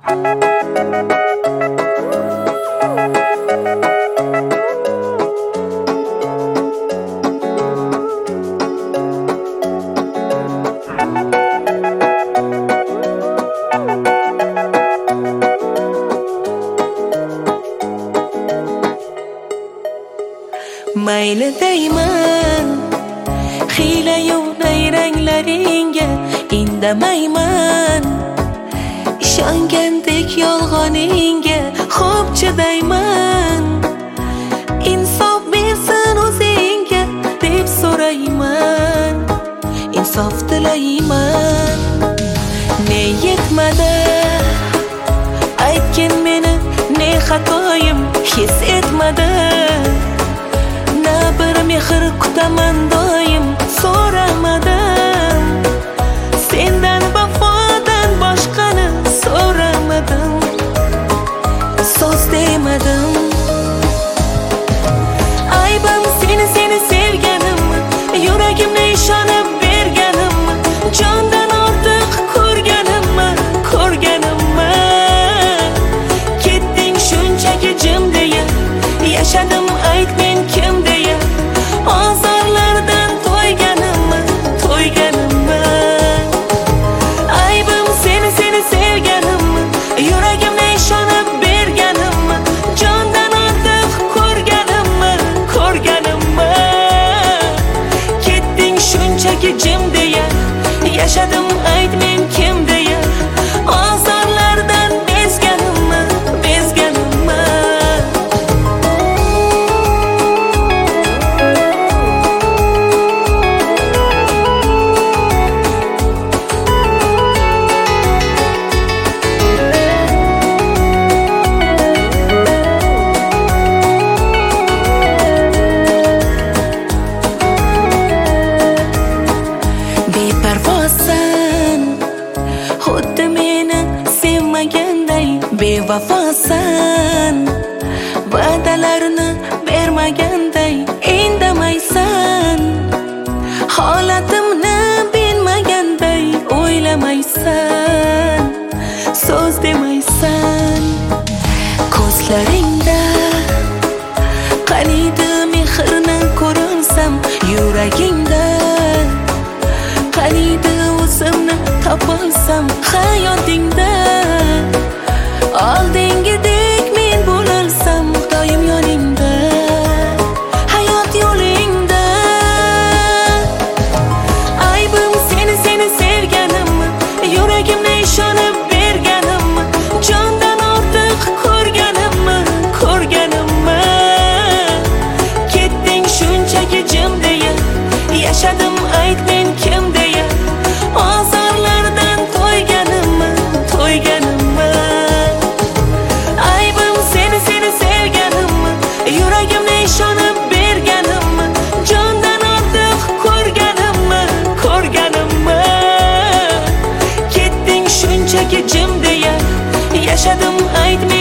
Mayli deyman hiyla-yu nayranglaringga indamayman, ishongandek yolg'oningga xo'p chidayman. Insof bersin o'zingga deb so'rayman, insof tilayman. Ne yetmadi aytgin meni, ne xatoyim his etmadi. Bir mehr kutaman doim so'ramadim, sendan vafodan boshqani so'ramadim, so'z demadim. Aybim seni sevganim, yuragimni ishonib berganimmi, jondan ortiq ko'rganimmi. Ketding shunchaki jim deya, yashadim ayt men kim deya. Ozorlardan to'yganimmi. Aybim seni sevganimmi, yuragimni ishonib berganimmi, jondan ortiq ko'rganimmi. Ketding shunchaki jim deya, yashadim ayt men kim deya. Ozorlardan bezganimmi. Beparvosan, xuddi meni sevmaganday bevafosan, va'dalarni bermaganday indamaysan, holatimni bilmaganday o'ylamaysan, so'z demaysan. Ko'zlaringda qaniydi mehrni ko'rarsam, yuragingda qaniydi o'zimni topolsam, hayotingda oldingidek men bo'lolsam, doim yoningda, hayot yo'lingda. Aybim seni sevganimmi, yuragimni ishonib berganimmi, jondan ortiq ko'rganimmi. Ketding shunchaki jim deya, yashadim ayt men kim deya. Ozorlardan to'yganimmi. Aybim seni sevganimmi, yuragimni ishonib berganimmi, jondan ortiq ko'rganimmi. Ketding shunchaki jim deya, yashadim ayt men